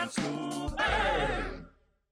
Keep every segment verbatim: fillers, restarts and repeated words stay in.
Snoopy.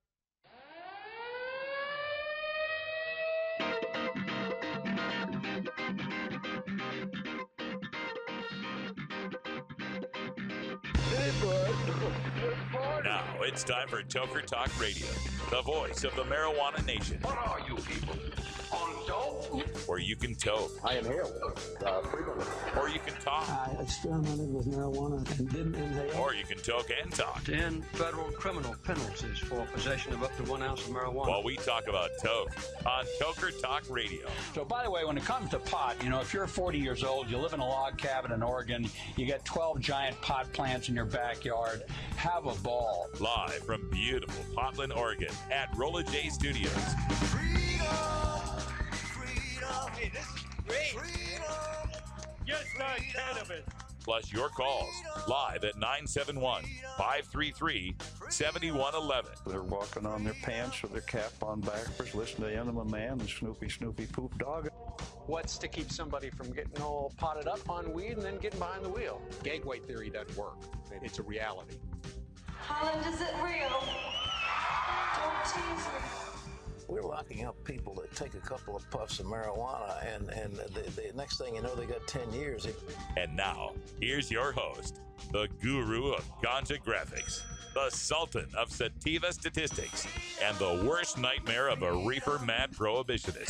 Now it's time for Toker Talk Radio, the voice of the marijuana nation. What are you people? On dope? Where you can toke. I inhale uh, frequently. Or you can talk. I experimented with marijuana and didn't inhale. Or you can toke and talk. ten federal criminal penalties for possession of up to one ounce of marijuana. While we talk about toke on Toker Talk Radio. So, by the way, when it comes to pot, you know, if you're forty years old, you live in a log cabin in Oregon, you got twelve giant pot plants in your backyard, have a ball. Live from beautiful Portland, Oregon at Rolla J Studios. Freedom, freedom. Hey, this is great. Freedom. Just not cannabis. Plus your calls live at nine seven one, five three three, seven one one one. They're walking on their pants with their cap on backwards, listening to Enema Man and Snoopy Snoopy Poop Dog. What's to keep somebody from getting all potted up on weed and then getting behind the wheel? Gateway theory doesn't work. It's a reality. Holland, is it real? Don't tease me. We're locking up people that take a couple of puffs of marijuana, and, and the, the next thing you know, they got ten years. And now, here's your host, the guru of ganja graphics, the sultan of sativa statistics, and the worst nightmare of a reefer mad prohibitionist.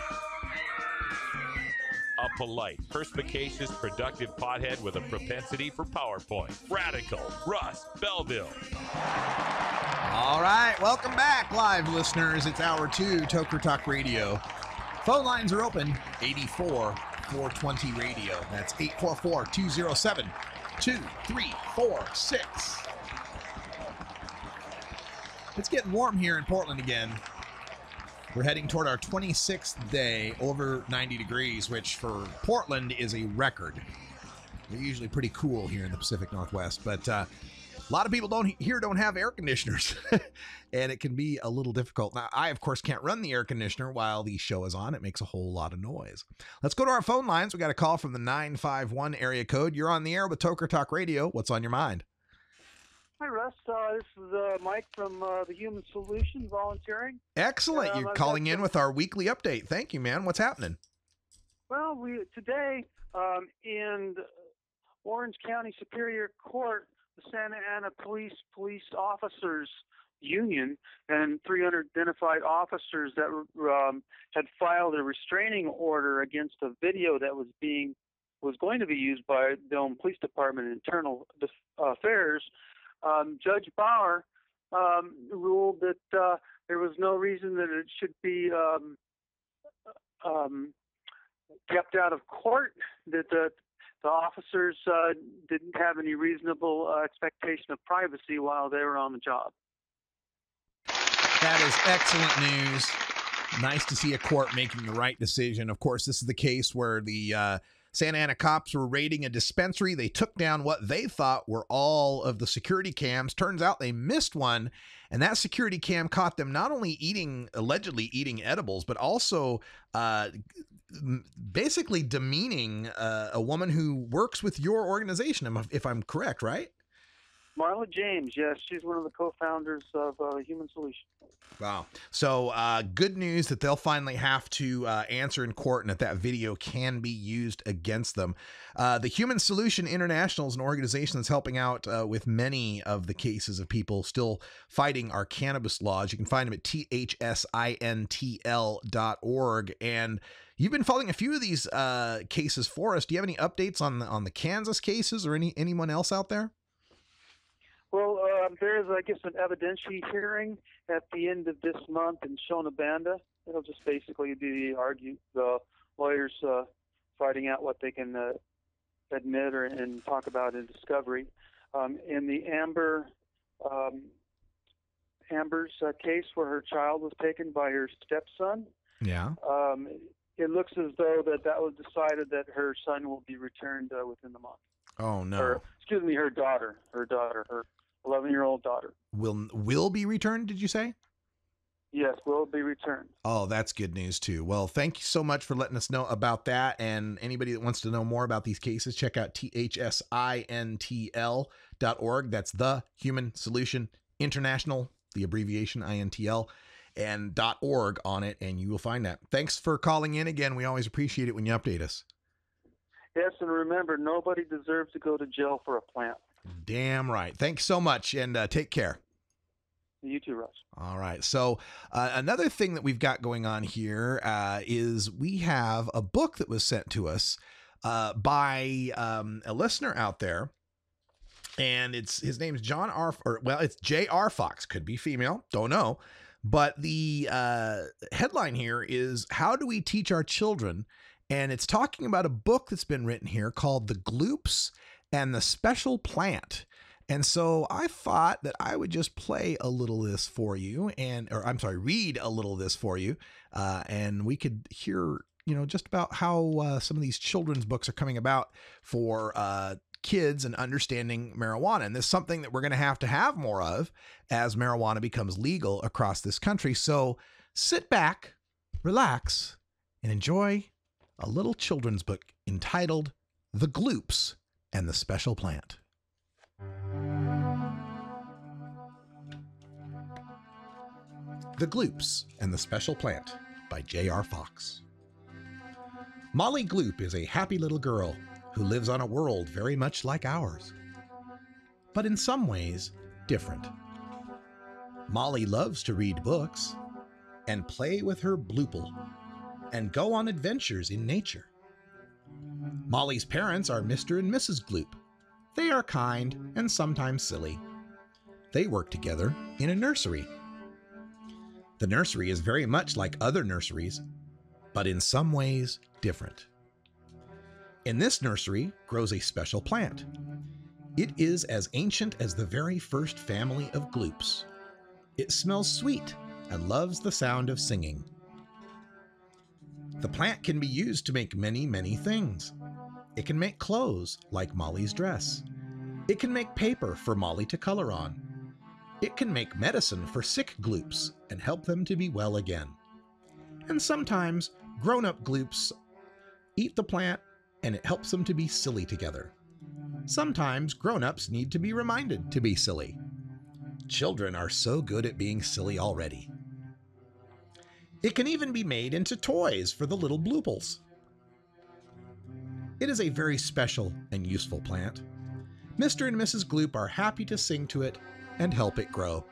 A polite, perspicacious, productive pothead with a propensity for PowerPoint. Radical Russ Belville. All right, welcome back, live listeners. It's hour two, Toker Talk Radio. Phone lines are open, eighty-four four twenty radio. That's eight four four, two oh seven, two three four six. It's getting warm here in Portland again. We're heading toward our twenty-sixth day, over ninety degrees, which for Portland is a record. We're usually pretty cool here in the Pacific Northwest, but uh, a lot of people don't here don't have air conditioners, and it can be a little difficult. Now, I, of course, can't run the air conditioner while the show is on. It makes a whole lot of noise. Let's go to our phone lines. We got a call from the nine five one area code. You're on the air with Toker Talk Radio. What's on your mind? Hi, Russ. Uh, this is uh, Mike from uh, the Human Solution Volunteering. Excellent. Um, You're I've calling in some... with our weekly update. Thank you, man. What's happening? Well, we today um, in Orange County Superior Court, the Santa Ana Police Police Officers Union and three hundred identified officers that um, had filed a restraining order against a video that was being was going to be used by the Dome Police Department Internal Affairs. Um, Judge Bauer um, ruled that uh, there was no reason that it should be um, um, kept out of court, that the, the officers uh, didn't have any reasonable uh, expectation of privacy while they were on the job. That is excellent news. Nice to see a court making the right decision. Of course, this is the case where the uh, Santa Ana cops were raiding a dispensary. They took down what they thought were all of the security cams. Turns out they missed one, and that security cam caught them not only eating, allegedly eating edibles, but also uh, basically demeaning uh, a woman who works with your organization, if I'm correct, right? Marla James, yes, she's one of the co-founders of uh, Human Solution. Wow. So uh, good news that they'll finally have to uh, answer in court and that that video can be used against them. Uh, the Human Solution International is an organization that's helping out uh, with many of the cases of people still fighting our cannabis laws. You can find them at T H S I N T L dot org. And you've been following a few of these uh, cases for us. Do you have any updates on the, on the Kansas cases or any anyone else out there? Well, uh, there is, I guess, an evidentiary hearing at the end of this month in Shonabanda. It'll just basically be the argue the lawyers uh, fighting out what they can uh, admit or and talk about in discovery. Um, in the Amber um, Amber's uh, case, where her child was taken by her stepson, yeah, um, it looks as though that that was decided that her son will be returned uh, within the month. Oh no! Or, excuse me, her daughter, her daughter, her eleven-year-old daughter. Will will be returned, did you say? Yes, will be returned. Oh, that's good news too. Well, thank you so much for letting us know about that. And anybody that wants to know more about these cases, check out T H S I N T L dot org. That's the Human Solution International, the abbreviation I N T L, and .org on it, and you will find that. Thanks for calling in again. We always appreciate it when you update us. Yes, and remember, nobody deserves to go to jail for a plant. Damn right. Thanks so much, and uh, take care. You too, Russ. All right. So uh, another thing that we've got going on here uh, is we have a book that was sent to us uh, by um, a listener out there, and it's his name's John R. Or well, it's J R. Fox. Could be female. Don't know. But the uh, headline here is "How do we teach our children?" And it's talking about a book that's been written here called "The Gloops and the Special Plant." And so I thought that I would just play a little of this for you, and or I'm sorry, read a little of this for you, uh, and we could hear, you know, just about how uh, some of these children's books are coming about for uh, kids and understanding marijuana. And this is something that we're going to have to have more of as marijuana becomes legal across this country. So sit back, relax, and enjoy a little children's book entitled "The Gloops and the Special Plant." The Gloops and the Special Plant by J R. Fox. Molly Gloop is a happy little girl who lives on a world very much like ours, but in some ways different. Molly loves to read books and play with her bloople and go on adventures in nature. Molly's parents are Mister and Missus Gloop. They are kind and sometimes silly. They work together in a nursery. The nursery is very much like other nurseries, but in some ways different. In this nursery grows a special plant. It is as ancient as the very first family of Gloops. It smells sweet and loves the sound of singing. The plant can be used to make many, many things. It can make clothes like Molly's dress. It can make paper for Molly to color on. It can make medicine for sick Gloops and help them to be well again. And sometimes grown-up Gloops eat the plant and it helps them to be silly together. Sometimes grown-ups need to be reminded to be silly. Children are so good at being silly already. It can even be made into toys for the little blooples. It is a very special and useful plant. Mister and Missus Gloop are happy to sing to it and help it grow.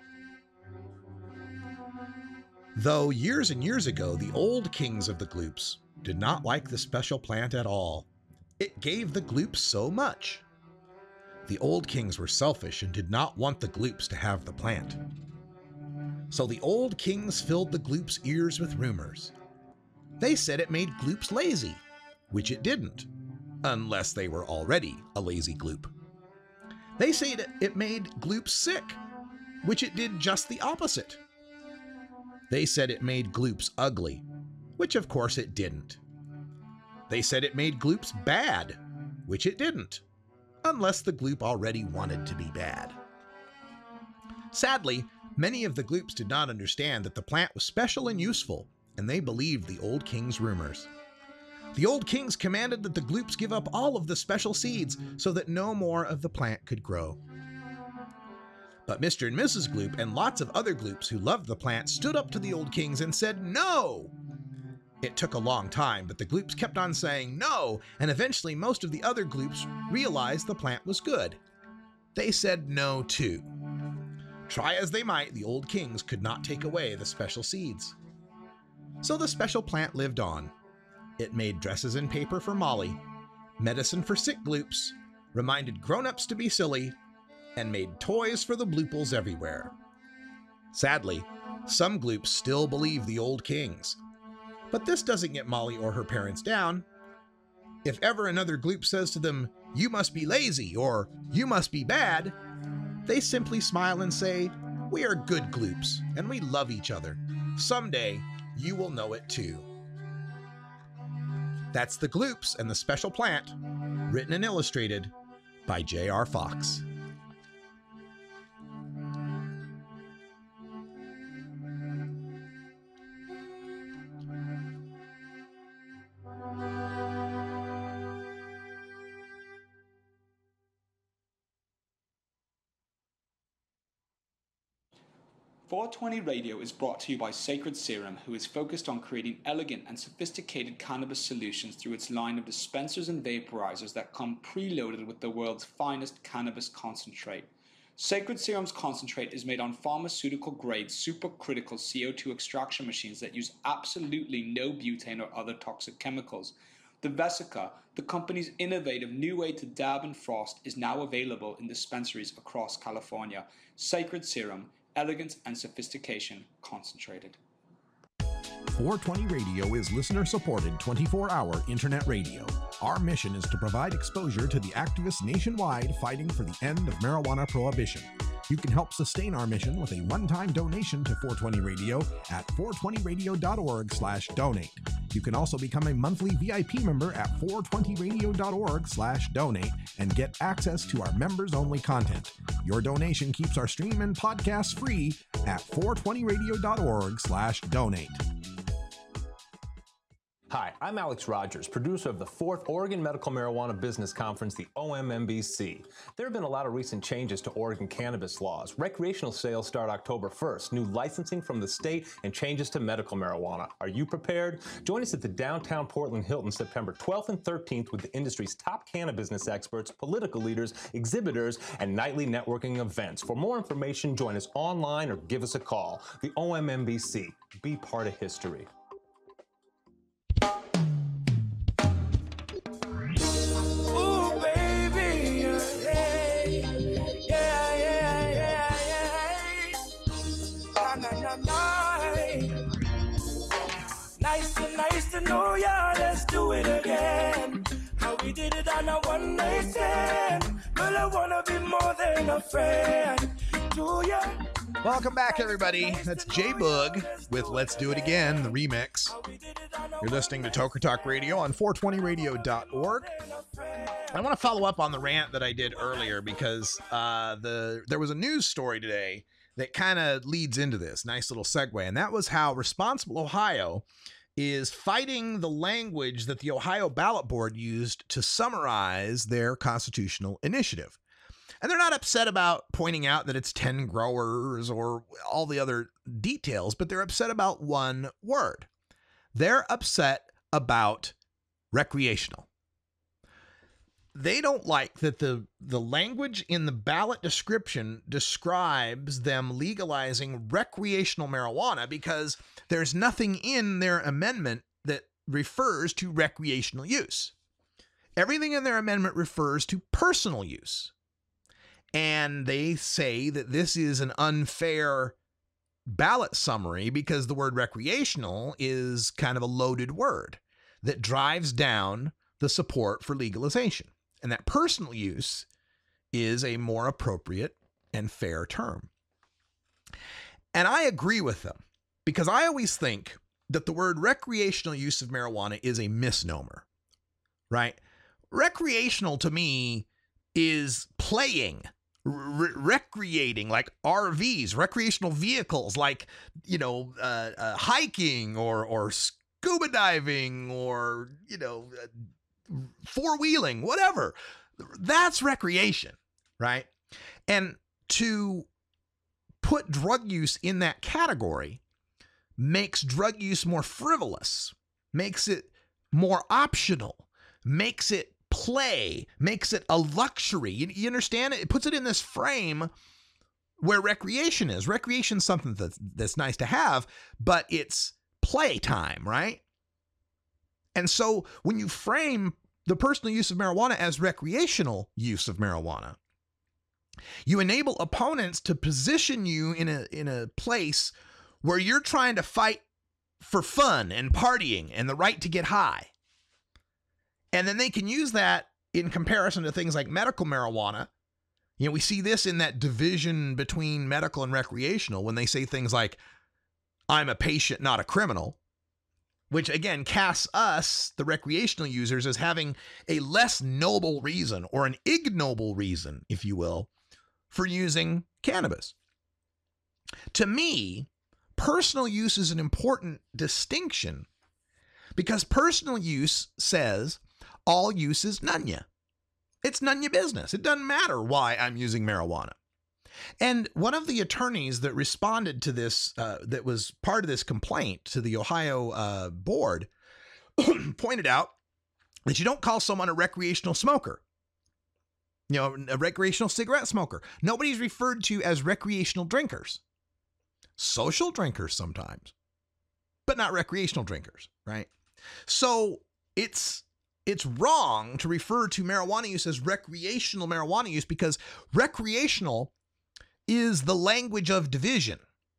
Though years and years ago, the old kings of the Gloops did not like the special plant at all. It gave the Gloops so much. The old kings were selfish and did not want the Gloops to have the plant. So the old kings filled the Gloops' ears with rumors. They said it made Gloops lazy, which it didn't, unless they were already a lazy Gloop. They said it made Gloops sick, which it did just the opposite. They said it made Gloops ugly, which of course it didn't. They said it made Gloops bad, which it didn't, unless the Gloop already wanted to be bad. Sadly, many of the Gloops did not understand that the plant was special and useful, and they believed the old king's rumors. The old kings commanded that the Gloops give up all of the special seeds so that no more of the plant could grow. But Mister and Missus Gloop and lots of other Gloops who loved the plant stood up to the old kings and said no. It took a long time, but the Gloops kept on saying no, and eventually most of the other Gloops realized the plant was good. They said no too. Try as they might, the old kings could not take away the special seeds. So the special plant lived on. It made dresses and paper for Molly, medicine for sick Gloops, reminded grown-ups to be silly, and made toys for the blooples everywhere. Sadly, some Gloops still believe the old kings. But this doesn't get Molly or her parents down. If ever another Gloop says to them, "You must be lazy," or "You must be bad," they simply smile and say, "We are good Gloops, and we love each other. Someday, you will know it too." That's The Gloops and the Special Plant, written and illustrated by J R. Fox. four twenty Radio is brought to you by Sacred Serum, who is focused on creating elegant and sophisticated cannabis solutions through its line of dispensers and vaporizers that come preloaded with the world's finest cannabis concentrate. Sacred Serum's concentrate is made on pharmaceutical-grade supercritical C O two extraction machines that use absolutely no butane or other toxic chemicals. The Vesica, the company's innovative new way to dab and frost, is now available in dispensaries across California. Sacred Serum, elegance and sophistication concentrated. four twenty Radio is listener-supported twenty-four hour internet radio. Our mission is to provide exposure to the activists nationwide fighting for the end of marijuana prohibition. You can help sustain our mission with a one-time donation to four twenty Radio at four twenty radio dot org slash donate. You can also become a monthly V I P member at four twenty radio dot org slash donate and get access to our members-only content. Your donation keeps our stream and podcasts free at four twenty radio dot org slash donate. Hi, I'm Alex Rogers, producer of the fourth Oregon Medical Marijuana Business Conference, the O M M B C. There have been a lot of recent changes to Oregon cannabis laws. Recreational sales start October first, new licensing from the state, and changes to medical marijuana. Are you prepared? Join us at the downtown Portland Hilton September twelfth and thirteenth with the industry's top cannabis business experts, political leaders, exhibitors, and nightly networking events. For more information, join us online or give us a call. The O M M B C. Be part of history. Nice to, nice to know ya, let's do it again. How we did it on a one night stand. Girl, I wanna be more than a friend to ya. Welcome back, everybody. That's J Boog with Let's Do It Again, the remix. You're listening to Toker Talk Radio on four twenty radio dot org. I want to follow up on the rant that I did earlier because uh, the there was a news story today that kind of leads into this. Nice little segue. And that was how Responsible Ohio is fighting the language that the Ohio Ballot Board used to summarize their constitutional initiative. And they're not upset about pointing out that it's ten growers or all the other details, but they're upset about one word. They're upset about recreational. They don't like that the, the language in the ballot description describes them legalizing recreational marijuana because there's nothing in their amendment that refers to recreational use. Everything in their amendment refers to personal use. And they say that this is an unfair ballot summary because the word recreational is kind of a loaded word that drives down the support for legalization. And that personal use is a more appropriate and fair term. And I agree with them because I always think that the word recreational use of marijuana is a misnomer, right? Recreational to me is playing, re- recreating, like R Vs, recreational vehicles, like, you know, uh, uh, hiking or, or scuba diving or, you know, uh, four-wheeling, whatever. That's recreation, right? And to put drug use in that category makes drug use more frivolous, makes it more optional, makes it play, makes it a luxury. You, you understand it? It puts it in this frame where recreation is. Recreation is something that's, that's nice to have, but it's playtime, right? And so when you frame the personal use of marijuana as recreational use of marijuana, you enable opponents to position you in a in a place where you're trying to fight for fun and partying and the right to get high. And then they can use that in comparison to things like medical marijuana. You know, we see this in that division between medical and recreational when they say things like, I'm a patient, not a criminal. Which, again, casts us, the recreational users, as having a less noble reason or an ignoble reason, if you will, for using cannabis. To me, personal use is an important distinction because personal use says all use is none ya. It's none your business. It doesn't matter why I'm using marijuana. And one of the attorneys that responded to this, uh, that was part of this complaint to the Ohio uh, board, pointed out that you don't call someone a recreational smoker, you know, a recreational cigarette smoker. Nobody's referred to as recreational drinkers. Social drinkers sometimes, but not recreational drinkers, right? So it's it's wrong to refer to marijuana use as recreational marijuana use, because recreational is the language of division.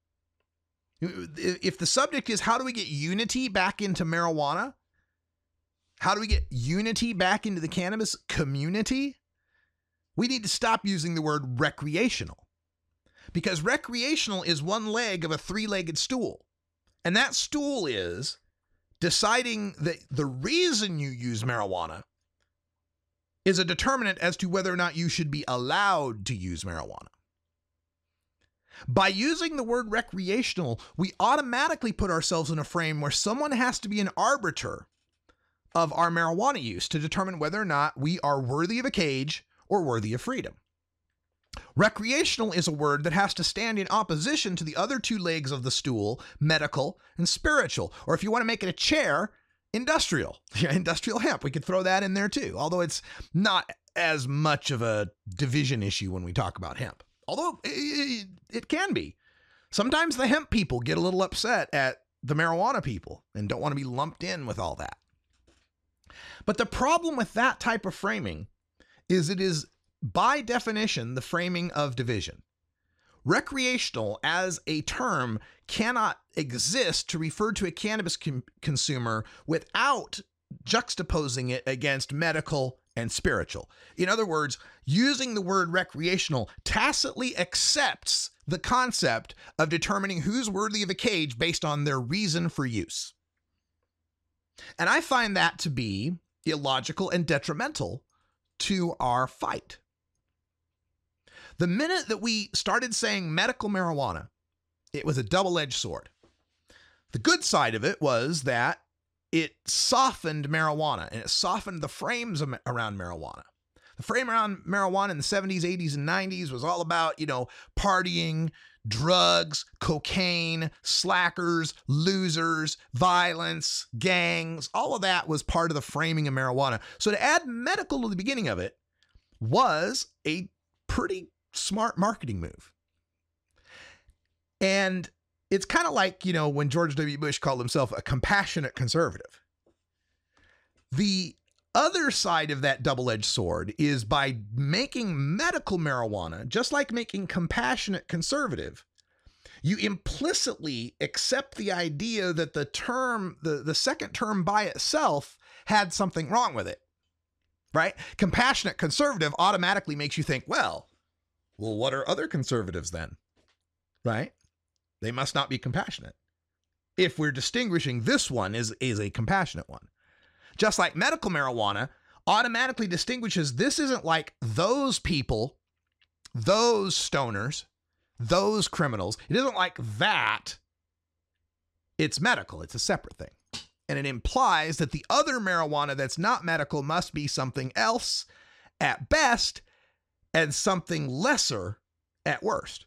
If the subject is how do we get unity back into marijuana, how do we get unity back into the cannabis community, we need to stop using the word recreational, because recreational is one leg of a three-legged stool. And that stool is deciding that the reason you use marijuana is a determinant as to whether or not you should be allowed to use marijuana. By using the word recreational, we automatically put ourselves in a frame where someone has to be an arbiter of our marijuana use to determine whether or not we are worthy of a cage or worthy of freedom. Recreational is a word that has to stand in opposition to the other two legs of the stool, medical and spiritual. Or if you want to make it a chair, industrial. Yeah, industrial hemp. We could throw that in there too, although it's not as much of a division issue when we talk about hemp. Although it, it can be. Sometimes the hemp people get a little upset at the marijuana people and don't want to be lumped in with all that. But the problem with that type of framing is it is, by definition, the framing of division. Recreational as a term cannot exist to refer to a cannabis com- consumer without juxtaposing it against medical and spiritual. In other words, using the word recreational tacitly accepts the concept of determining who's worthy of a cage based on their reason for use. And I find that to be illogical and detrimental to our fight. The minute that we started saying medical marijuana, it was a double-edged sword. The good side of it was that it softened marijuana, and it softened the frames around marijuana. The frame around marijuana in the seventies, eighties, and nineties was all about, you know, partying, drugs, cocaine, slackers, losers, violence, gangs. All of that was part of the framing of marijuana. So to add medical to the beginning of it was a pretty smart marketing move. And it's kind of like, you know, when George W. Bush called himself a compassionate conservative. The other side of that double-edged sword is by making medical marijuana, just like making compassionate conservative, you implicitly accept the idea that the term, the, the second term by itself had something wrong with it, right? Compassionate conservative automatically makes you think, well, well, what are other conservatives then, right? They must not be compassionate. If we're distinguishing this one is, is a compassionate one. Just like medical marijuana automatically distinguishes this isn't like those people, those stoners, those criminals. It isn't like that. It's medical. It's a separate thing. And it implies that the other marijuana that's not medical must be something else at best and something lesser at worst.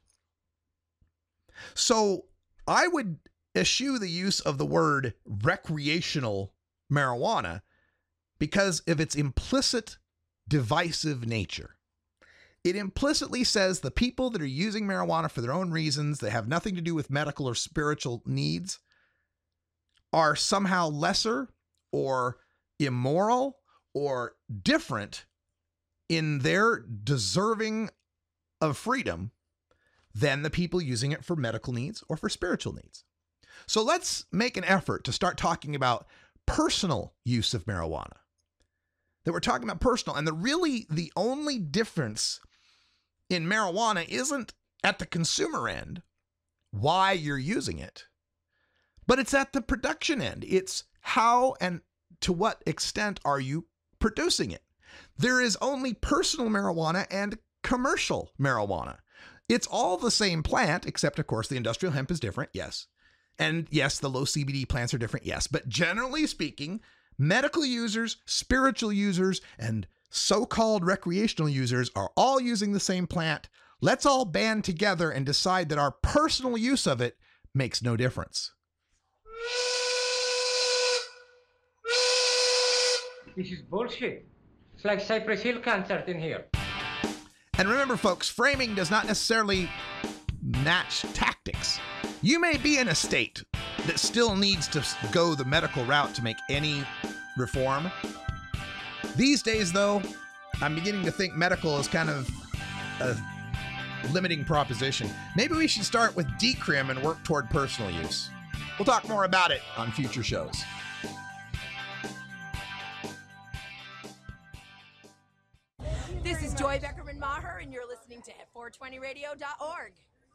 So I would eschew the use of the word recreational marijuana because of its implicit divisive nature. It implicitly says the people that are using marijuana for their own reasons, that have nothing to do with medical or spiritual needs, are somehow lesser or immoral or different in their deserving of freedom than the people using it for medical needs or for spiritual needs. So let's make an effort to start talking about personal use of marijuana. That we're talking about personal, and the really the only difference in marijuana isn't at the consumer end, why you're using it, but it's at the production end. It's how and to what extent are you producing it. There is only personal marijuana and commercial marijuana. It's all the same plant, except of course the industrial hemp is different, yes. And yes, the low C B D plants are different, yes. But generally speaking, medical users, spiritual users, and so-called recreational users are all using the same plant, Let's all band together and decide that our personal use of it makes no difference. This is bullshit. It's like Cypress Hill concert in here. And remember, folks, framing does not necessarily match tactics. You may be in a state that still needs to go the medical route to make any reform. These days, though, I'm beginning to think medical is kind of a limiting proposition. Maybe we should start with decrim and work toward personal use. We'll talk more about it on future shows. This is Joy Beckerman Maher, and you're listening to four twenty radio dot org.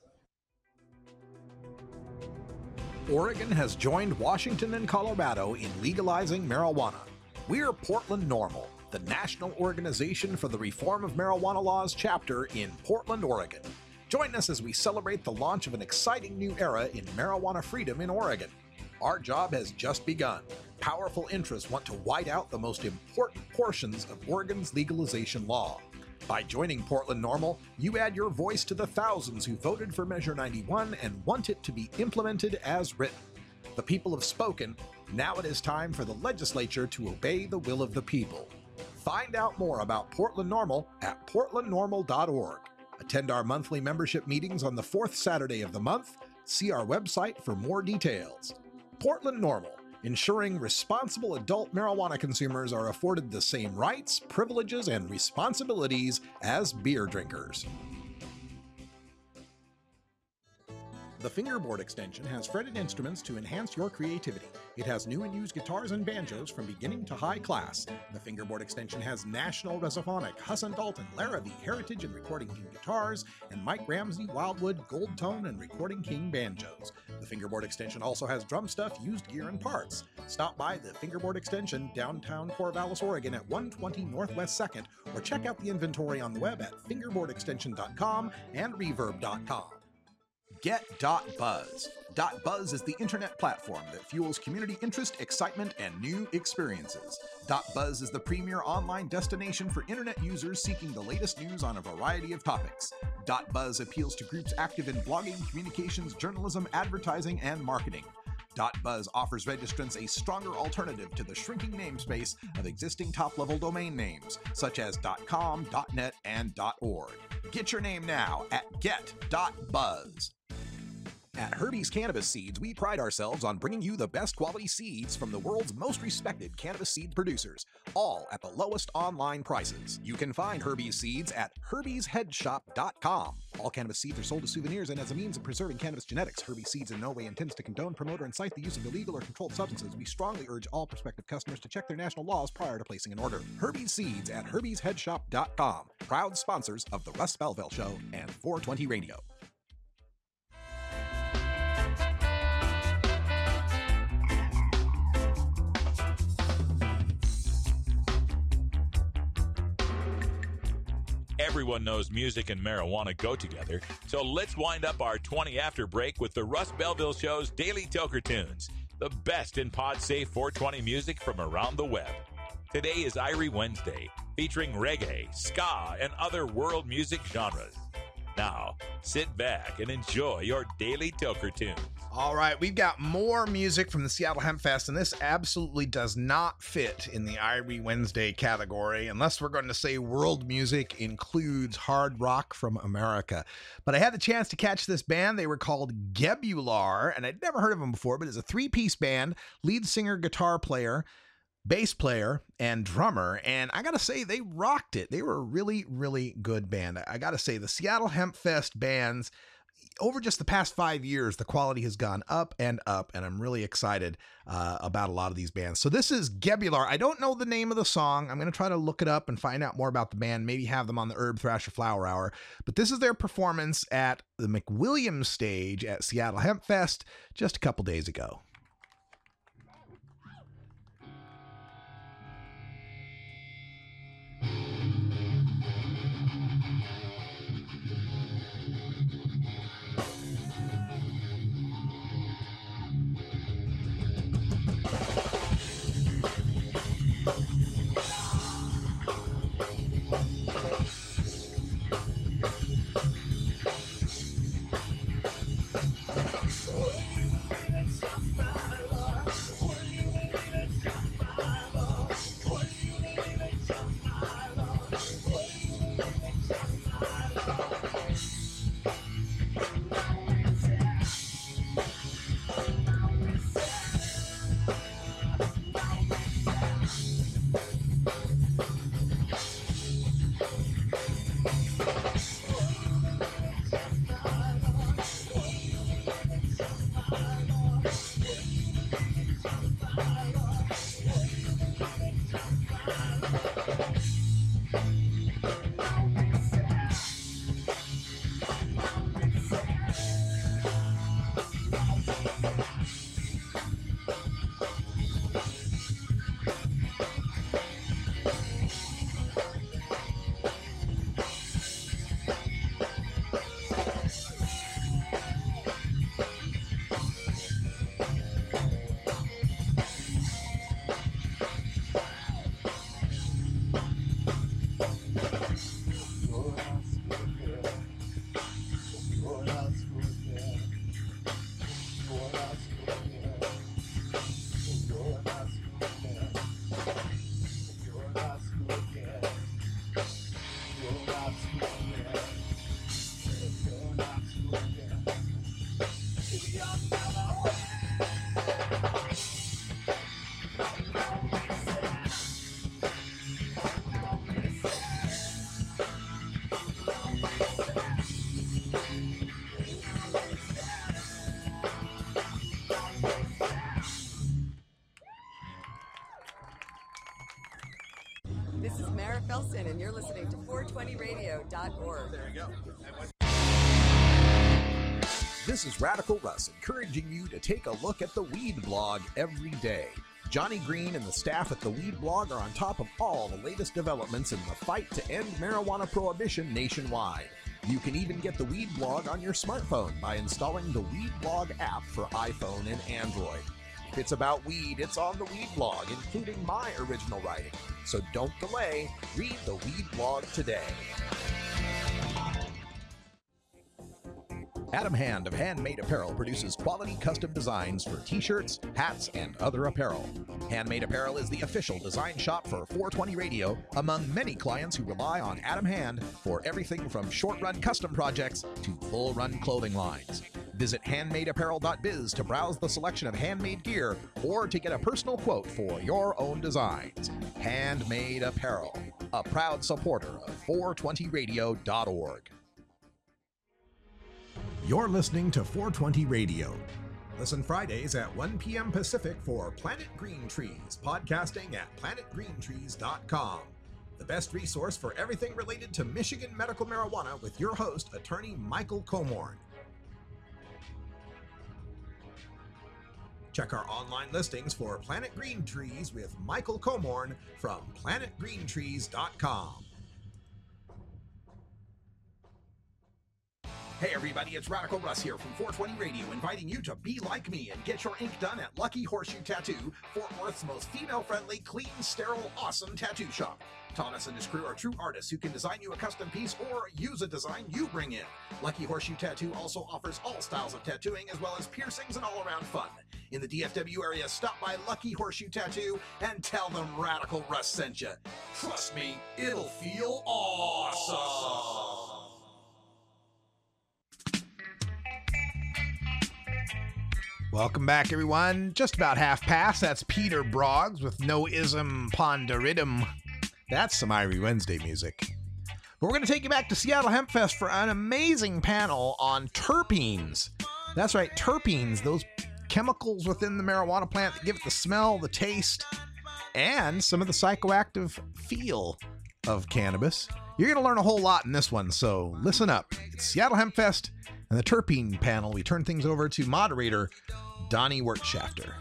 Oregon has joined Washington and Colorado in legalizing marijuana. We're Portland NORML, the National Organization for the Reform of Marijuana Laws chapter in Portland, Oregon. Join us as we celebrate the launch of an exciting new era in marijuana freedom in Oregon. Our job has just begun. Powerful interests want to white out the most important portions of Oregon's legalization law. By joining Portland NORML, you add your voice to the thousands who voted for Measure ninety-one and want it to be implemented as written. The people have spoken. Now it is time for the legislature to obey the will of the people. Find out more about Portland NORML at portland normal dot org. Attend our monthly membership meetings on the fourth Saturday of the month. See our website for more details. Portland NORML, ensuring responsible adult marijuana consumers are afforded the same rights, privileges, and responsibilities as beer drinkers. The Fingerboard Extension has fretted instruments to enhance your creativity. It has new and used guitars and banjos from beginning to high class. The Fingerboard Extension has National Resophonic, Husson Dalton, Larrabee, Heritage and Recording King guitars, and Mike Ramsey, Wildwood, Gold Tone, and Recording King banjos. The Fingerboard Extension also has drum stuff, used gear, and parts. Stop by the Fingerboard Extension, downtown Corvallis, Oregon at one twenty Northwest second, or check out the inventory on the web at fingerboard extension dot com and reverb dot com. Get .buzz. .buzz is the internet platform that fuels community interest, excitement, and new experiences. .buzz is the premier online destination for internet users seeking the latest news on a variety of topics. .buzz appeals to groups active in blogging, communications, journalism, advertising, and marketing. .buzz offers registrants a stronger alternative to the shrinking namespace of existing top-level domain names, such as .com, .net, and .org. Get your name now at get dot buzz. At Herbie's Cannabis Seeds, we pride ourselves on bringing you the best quality seeds from the world's most respected cannabis seed producers, all at the lowest online prices. You can find Herbie's Seeds at herbies head shop dot com. All cannabis seeds are sold as souvenirs and as a means of preserving cannabis genetics. Herbie's Seeds in no way intends to condone, promote, or incite the use of illegal or controlled substances. We strongly urge all prospective customers to check their national laws prior to placing an order. Herbie's Seeds at herbies head shop dot com. Proud sponsors of The Russ Belville Show and four twenty Radio. Everyone knows music and marijuana go together, so let's wind up our twenty after break with the Russ Belville Show's Daily Toker Tunes, the best in pod-safe four twenty music from around the web. Today is Irie Wednesday, featuring reggae, ska, and other world music genres. Now, sit back and enjoy your Daily Toker Tunes. All right, we've got more music from the Seattle Hemp Fest, and this absolutely does not fit in the Irie Wednesday category, unless we're going to say world music includes hard rock from America. But I had the chance to catch this band. They were called Gebular, and I'd never heard of them before, but it's a three-piece band, lead singer, guitar player, bass player, and drummer, and I gotta say, they rocked it. They were a really, really good band. I gotta say, the Seattle Hemp Fest bands, over just the past five years, the quality has gone up and up, and I'm really excited uh, about a lot of these bands. So this is Gebular. I don't know the name of the song. I'm going to try to look it up and find out more about the band, maybe have them on the Herb Thrasher Flower Hour. But this is their performance at the McWilliams stage at Seattle Hemp Fest just a couple days ago. This is Mara Felsen, and you're listening to four twenty radio dot org. There you go. This is Radical Russ, encouraging you to take a look at the Weed Blog every day. Johnny Green and the staff at the Weed Blog are on top of all the latest developments in the fight to end marijuana prohibition nationwide. You can even get the Weed Blog on your smartphone by installing the Weed Blog app for iPhone and Android. If it's about weed, it's on the Weed Blog, including my original writing. So don't delay. Read the Weed Blog today. Adam Hand of Handmade Apparel produces quality custom designs for t-shirts, hats, and other apparel. Handmade Apparel is the official design shop for four twenty Radio, among many clients who rely on Adam Hand for everything from short-run custom projects to full-run clothing lines. Visit handmade apparel dot biz to browse the selection of handmade gear or to get a personal quote for your own designs. Handmade Apparel, a proud supporter of four twenty radio dot org. You're listening to four twenty Radio. Listen Fridays at one p.m. Pacific for Planet Green Trees, podcasting at planet green trees dot com. The best resource for everything related to Michigan medical marijuana with your host, attorney Michael Comorn. Check our online listings for Planet Green Trees with Michael Comorn from planet green trees dot com. Hey everybody, it's Radical Russ here from four twenty Radio, inviting you to be like me and get your ink done at Lucky Horseshoe Tattoo, Fort Worth's most female-friendly, clean, sterile, awesome tattoo shop. Thomas and his crew are true artists who can design you a custom piece or use a design you bring in. Lucky Horseshoe Tattoo also offers all styles of tattooing as well as piercings and all-around fun. In the D F W area, stop by Lucky Horseshoe Tattoo and tell them Radical Russ sent you. Trust me, it'll feel awesome. Welcome back, everyone. Just about half past. That's Peter Broggs with No Ism Ponderidum. That's some Irie Wednesday music. But we're going to take you back to Seattle Hemp Fest for an amazing panel on terpenes. That's right, terpenes, those chemicals within the marijuana plant that give it the smell, the taste, and some of the psychoactive feel of cannabis. You're going to learn a whole lot in this one, so listen up. It's Seattle Hemp Fest and the terpene panel. We turn things over to moderator Donnie Wirtschafter.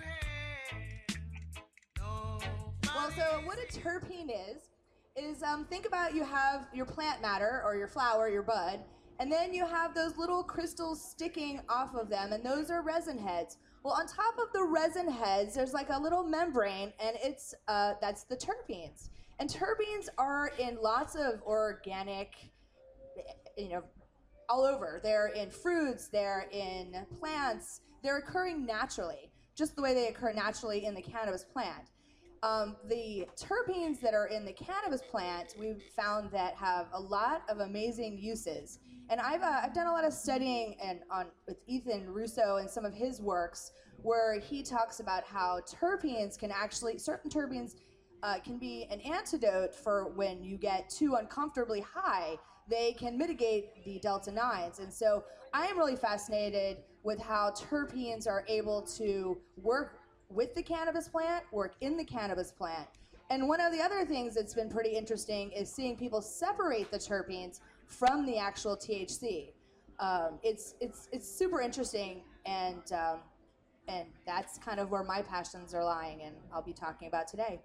Well, so what a terpene is, is um, think about you have your plant matter or your flower, your bud, and then you have those little crystals sticking off of them, and those are resin heads. Well, on top of the resin heads, there's like a little membrane, and it's uh, that's the terpenes. And terpenes are in lots of organic, you know, all over. They're in fruits, they're in plants, they're occurring naturally, just the way they occur naturally in the cannabis plant. Um, the terpenes that are in the cannabis plant, we've found that have a lot of amazing uses. And I've, uh, I've done a lot of studying and on with Ethan Russo and some of his works where he talks about how terpenes can actually, certain terpenes uh, can be an antidote for when you get too uncomfortably high. They can mitigate the delta nines. And so I am really fascinated with how terpenes are able to work with the cannabis plant, work in the cannabis plant. And one of the other things that's been pretty interesting is seeing people separate the terpenes from the actual T H C. Um, it's it's it's super interesting, and um, and that's kind of where my passions are lying, and I'll be talking about today.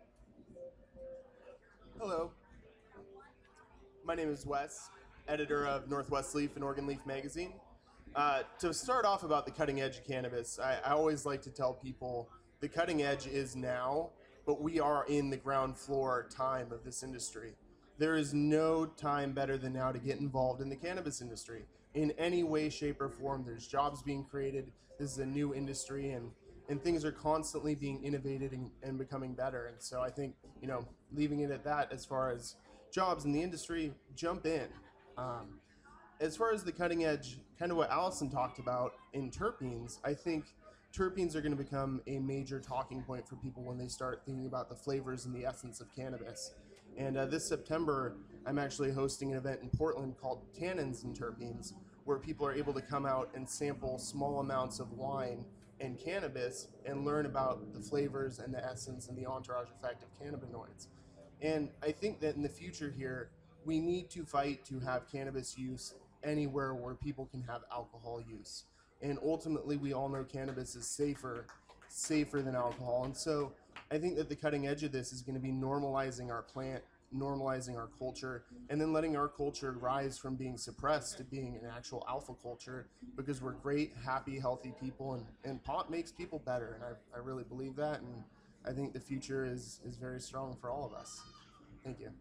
Hello, my name is Wes, editor of Northwest Leaf and Oregon Leaf magazine. Uh, to start off about the cutting edge of cannabis, I, I always like to tell people the cutting edge is now, but we are in the ground floor time of this industry. There is no time better than now to get involved in the cannabis industry in any way, shape, or form. There's jobs being created. This is a new industry, and, and things are constantly being innovated and, and becoming better. And so I think, you know, leaving it at that as far as jobs in the industry, jump in. Um, as far as the cutting edge, kind of what Allison talked about in terpenes, I think terpenes are going to become a major talking point for people when they start thinking about the flavors and the essence of cannabis. And uh, this September, I'm actually hosting an event in Portland called Tannins and Terpenes, where people are able to come out and sample small amounts of wine and cannabis and learn about the flavors and the essence and the entourage effect of cannabinoids. And I think that in the future here, we need to fight to have cannabis use anywhere where people can have alcohol use. And ultimately, we all know cannabis is safer, safer than alcohol. And so I think that the cutting edge of this is going to be normalizing our plant, normalizing our culture, and then letting our culture rise from being suppressed to being an actual alpha culture, because we're great, happy, healthy people, and, and pot makes people better. And I, I really believe that, and I think the future is, is very strong for all of us. Thank you.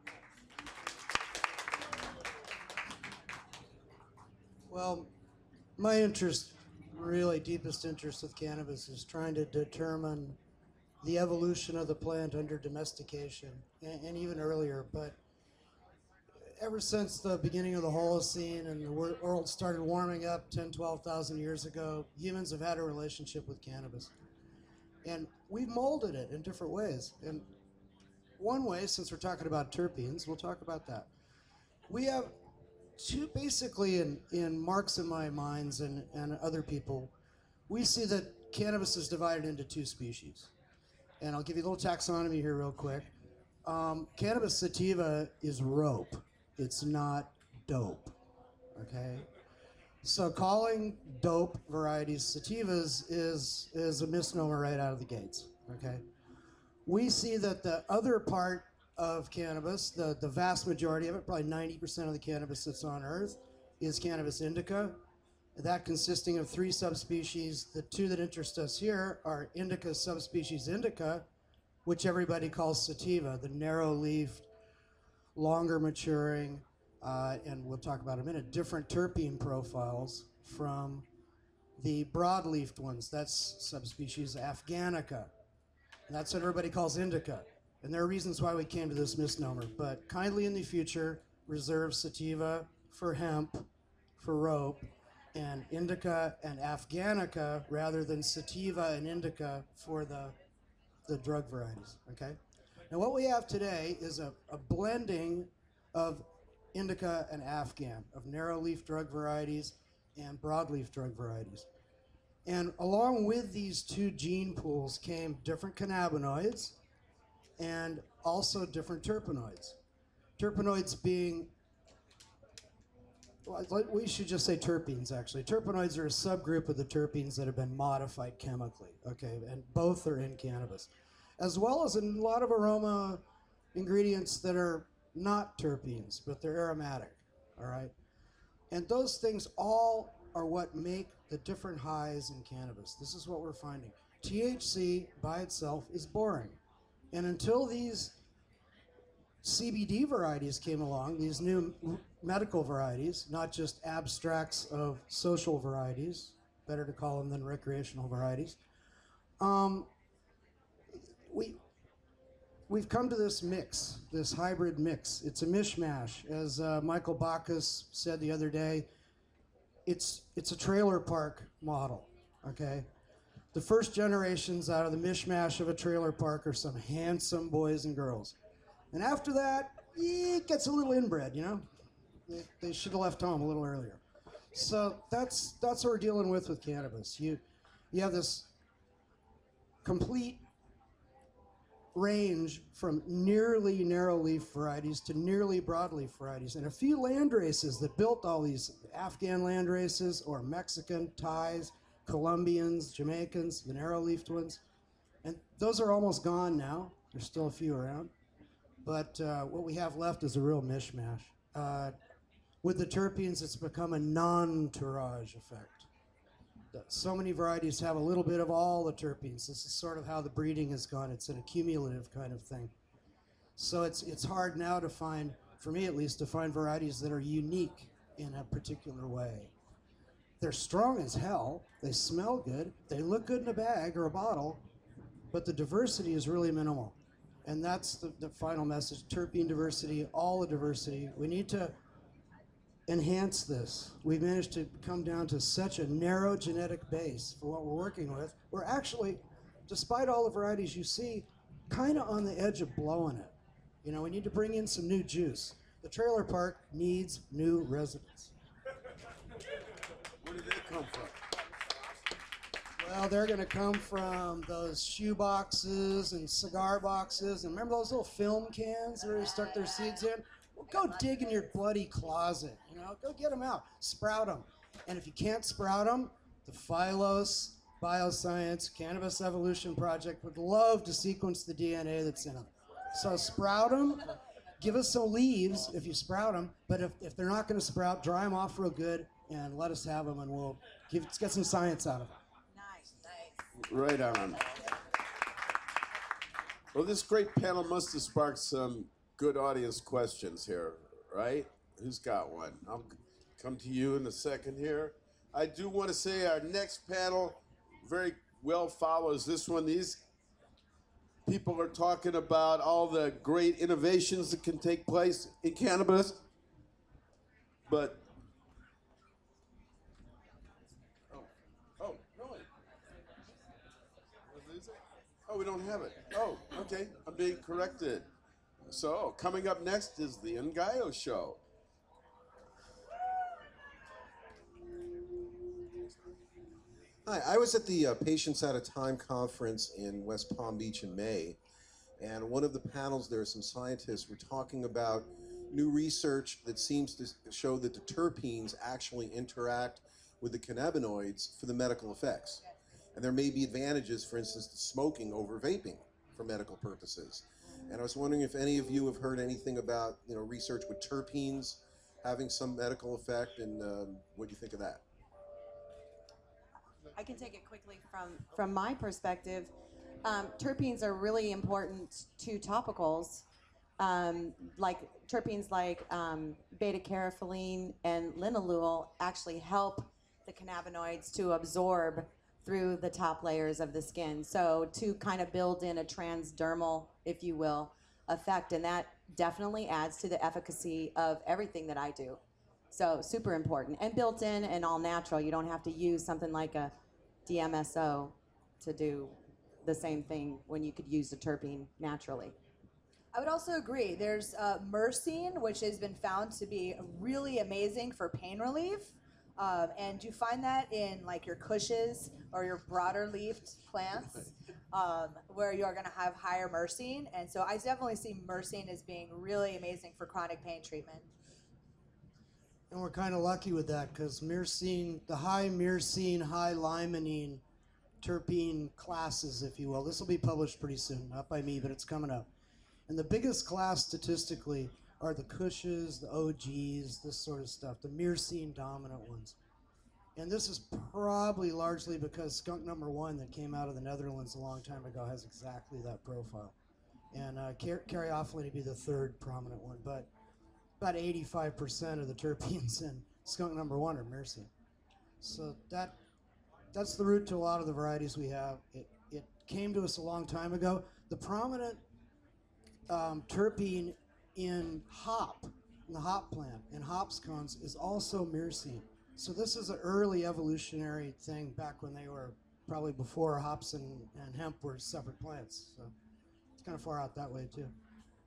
Well, my interest, really deepest interest with cannabis, is trying to determine the evolution of the plant under domestication, and, and even earlier. But ever since the beginning of the Holocene and the world started warming up ten, twelve thousand years ago, humans have had a relationship with cannabis. And we've molded it in different ways. And one way, since we're talking about terpenes, we'll talk about that. We have two, basically in, in Mark's and my minds and, and other people, we see that cannabis is divided into two species. And I'll give you a little taxonomy here real quick. Um, cannabis sativa is rope. It's not dope, okay? So calling dope varieties sativas is, is a misnomer right out of the gates, okay? We see that the other part of cannabis, the, the vast majority of it, probably ninety percent of the cannabis that's on Earth, is cannabis indica. That consisting of three subspecies. The two that interest us here are indica subspecies indica, which everybody calls sativa, the narrow-leafed, longer maturing, uh, and we'll talk about in a minute, different terpene profiles from the broad-leafed ones. That's subspecies afghanica. And that's what everybody calls indica. And there are reasons why we came to this misnomer, but kindly in the future, reserve sativa for hemp, for rope, and indica and afghanica rather than sativa and indica for the, the drug varieties, okay? Now what we have today is a, a blending of indica and afghan, of narrow-leaf drug varieties and broadleaf drug varieties. And along with these two gene pools came different cannabinoids and also different terpenoids. Terpenoids being, well, we should just say terpenes actually. Terpenoids are a subgroup of the terpenes that have been modified chemically, okay? And both are in cannabis. As well as in a lot of aroma ingredients that are not terpenes, but they're aromatic, all right? And those things all are what make the different highs in cannabis. This is what we're finding. T H C by itself is boring. And until these C B D varieties came along, these new medical varieties, not just abstracts of social varieties, better to call them than recreational varieties, um, we, we've come to this mix, this hybrid mix. It's a mishmash. As uh, Michael Bacchus said the other day, it's, it's a trailer park model, okay? The first generations out of the mishmash of a trailer park are some handsome boys and girls. And after that, it gets a little inbred, you know? They, they should have left home a little earlier. So that's, that's what we're dealing with with cannabis. You, you have this complete range from nearly narrow-leaf varieties to nearly broadleaf varieties. And a few land races that built all these Afghan land races or Mexican, Thais, Colombians, Jamaicans, the narrow-leafed ones. And those are almost gone now. There's still a few around. But uh, what we have left is a real mishmash. Uh, with the terpenes, it's become a non-tourage effect. So many varieties have a little bit of all the terpenes. This is sort of how the breeding has gone. It's an accumulative kind of thing. So it's, it's hard now to find, for me at least, to find varieties that are unique in a particular way. They're strong as hell, they smell good, they look good in a bag or a bottle, but the diversity is really minimal. And that's the, the final message, terpene diversity, all the diversity. We need to enhance this. We've managed to come down to such a narrow genetic base for what we're working with. We're actually, despite all the varieties you see, kind of on the edge of blowing it. You know, we need to bring in some new juice. The trailer park needs new residents. Where did they come from? Well, they're going to come from those shoe boxes and cigar boxes. And remember those little film cans where they stuck their seeds in? Well, go dig in your bloody closet. You know, go get them out. Sprout them. And if you can't sprout them, the Phylos Bioscience Cannabis Evolution Project would love to sequence the D N A that's in them. So sprout them. Give us some leaves if you sprout them. But if, if they're not going to sprout, dry them off real good and let us have them, and we'll give, let's get some science out of them. Right on. Well, this great panel must have sparked some good audience questions here, right? Who's got one? I'll come to you in a second here. I do want to say our next panel very well follows this one. These people are talking about all the great innovations that can take place in cannabis, but oh, we don't have it. Oh, okay. I'm being corrected. So, coming up next is the Ngaio Show. Hi, I was at the uh, Patients at a Time conference in West Palm Beach in May, and one of the panels there, some scientists were talking about new research that seems to show that the terpenes actually interact with the cannabinoids for the medical effects. And there may be advantages, for instance, to smoking over vaping for medical purposes. And I was wondering if any of you have heard anything about, you know, research with terpenes having some medical effect, and um, what do you think of that? I can take it quickly from, from my perspective. Um, terpenes are really important to topicals, um, like terpenes like um, beta-carotene and linalool actually help the cannabinoids to absorb through the top layers of the skin. So to kind of build in a transdermal, if you will, effect, and that definitely adds to the efficacy of everything that I do. So super important and built in and all natural. You don't have to use something like a D M S O to do the same thing when you could use the terpene naturally. I would also agree. There's uh, myrcene, which has been found to be really amazing for pain relief. Um, and you find that in like your cushes or your broader leafed plants, um, where you're going to have higher myrcene. And so I definitely see myrcene as being really amazing for chronic pain treatment. And we're kind of lucky with that because myrcene, the high myrcene, high limonene terpene classes, if you will, this will be published pretty soon, not by me, but it's coming up. And the biggest class statistically are the cushes, the O Gs, this sort of stuff, the myrcene dominant ones. And this is probably largely because skunk number one that came out of the Netherlands a long time ago has exactly that profile. And uh, car- caryophyllene would be the third prominent one, but about eighty-five percent of the terpenes in skunk number one are myrcene. So that that's the root to a lot of the varieties we have. It, it came to us a long time ago. The prominent um, terpene in hop, in the hop plant, in hops cones, is also myrcene. So this is an early evolutionary thing back when they were probably before hops and, and hemp were separate plants. So it's kind of far out that way too.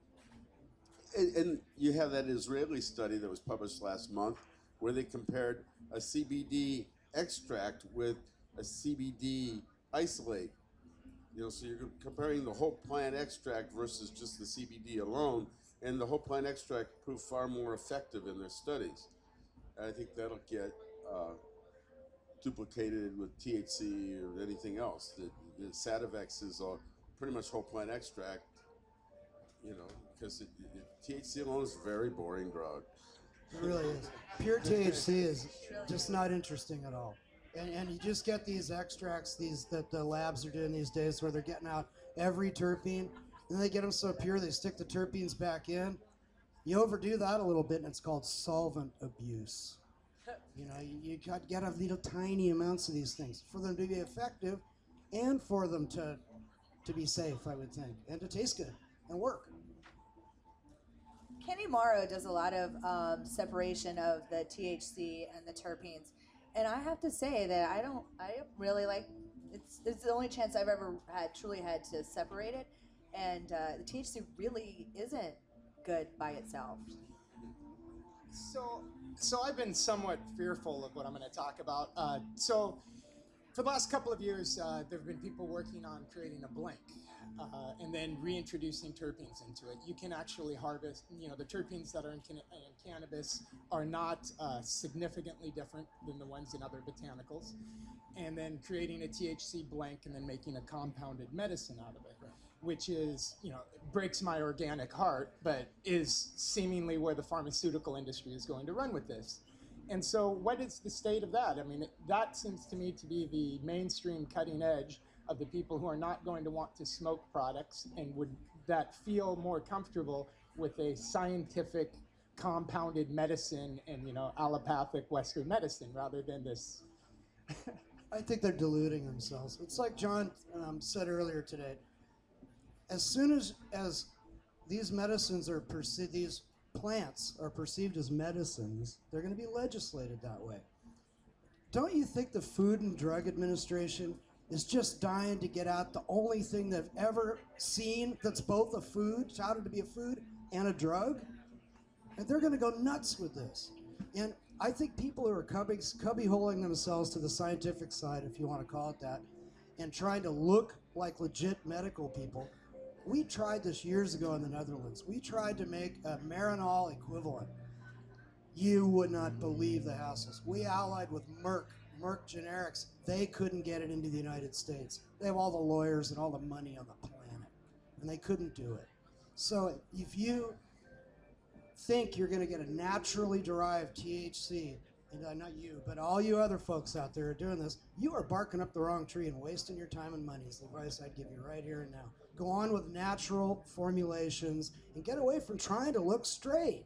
And, and you have that Israeli study that was published last month where they compared a C B D extract with a C B D isolate. You know, so you're comparing the whole plant extract versus just the C B D alone, and the whole plant extract proved far more effective in their studies. And I think that'll get uh, duplicated with T H C or anything else. The, the Sativex is a pretty much whole plant extract, you know, because it, it, T H C alone is a very boring drug. It really is. Pure T H C is just not interesting at all. And, and you just get these extracts these that the labs are doing these days where they're getting out every terpene, and they get them so pure they stick the terpenes back in. You overdo that a little bit, and it's called solvent abuse. You know, you, you got to get a little tiny amounts of these things for them to be effective and for them to, to be safe, I would think, and to taste good and work. Kenny Morrow does a lot of um, separation of the T H C and the terpenes, and I have to say that I don't, I don't really like. It's it's the only chance I've ever had truly had to separate it, and uh, the T H C really isn't good by itself. So, so I've been somewhat fearful of what I'm going to talk about. Uh, so, for the last couple of years, uh, there have been people working on creating a blend. Uh, and then reintroducing terpenes into it. You can actually harvest, you know, the terpenes that are in, can- in cannabis are not uh, significantly different than the ones in other botanicals. And then creating a T H C blank and then making a compounded medicine out of it, which is, you know, breaks my organic heart, but is seemingly where the pharmaceutical industry is going to run with this. And so what is the state of that? I mean, it, that seems to me to be the mainstream cutting edge of the people who are not going to want to smoke products and would that feel more comfortable with a scientific compounded medicine and, you know, allopathic Western medicine rather than this. I think they're deluding themselves. It's like John um, said earlier today. As soon as as these medicines are perceived, these plants are perceived as medicines, they're going to be legislated that way. Don't you think the Food and Drug Administration is just dying to get out the only thing they've ever seen that's both a food, touted to be a food, and a drug? And they're going to go nuts with this. And I think people who are cubby, cubby-holing themselves to the scientific side, if you want to call it that, and trying to look like legit medical people, we tried this years ago in the Netherlands. We tried to make a Marinol equivalent. You would not believe the hassles. We allied with Merck, Merck Generics. They couldn't get it into the United States. They have all the lawyers and all the money on the planet, and they couldn't do it. So if you think you're going to get a naturally derived T H C, and uh, not you, but all you other folks out there are doing this, you are barking up the wrong tree and wasting your time and money is the advice I'd give you right here and now. Go on with natural formulations and get away from trying to look straight.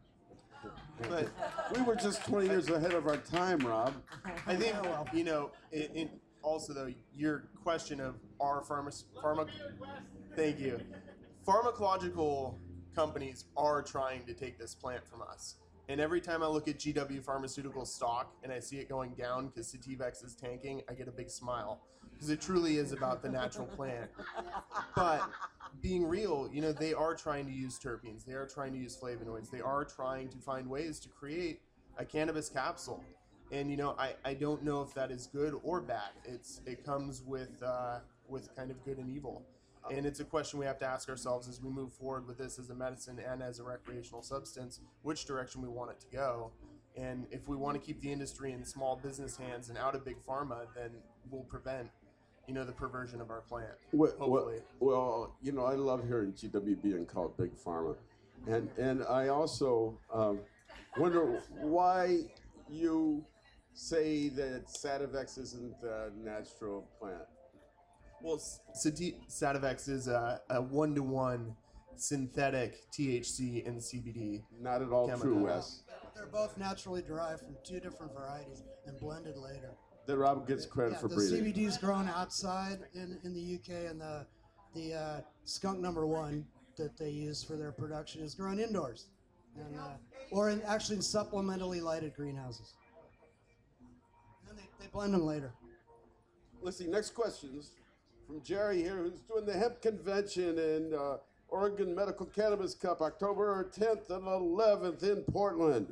But we were just twenty years ahead of our time, Rob. I think, you know, it, it also, though, your question of are pharma, pharma, thank you, pharmacological companies are trying to take this plant from us. And every time I look at G W Pharmaceutical stock and I see it going down because Sativex is tanking, I get a big smile because it truly is about the natural plant. But being real, you know, they are trying to use terpenes. They are trying to use flavonoids. They are trying to find ways to create a cannabis capsule. And, you know, I, I don't know if that is good or bad. It's It comes with uh, with kind of good and evil. And it's a question we have to ask ourselves as we move forward with this as a medicine and as a recreational substance, which direction we want it to go. And if we want to keep the industry in small business hands and out of big pharma, then we'll prevent, you know, the perversion of our plant. Well, hopefully. well, well, you know, I love hearing G W being called big pharma. And, and I also um, wonder why you say that Sativex isn't a natural plant. Well, Sati- Sativex is a, a one-to-one synthetic T H C and C B D. Not at all chemical. true, Wes. They're both naturally derived from two different varieties and blended later. That Rob gets credit yeah, for the breeding. C B D is grown outside in, in the U K, and the the uh, skunk number one that they use for their production is grown indoors, and uh, or in actually in supplementally lighted greenhouses. And then they, they blend them later. Let's see, next questions from Jerry here, who's doing the hemp convention in uh, Oregon Medical Cannabis Cup, October tenth and eleventh in Portland.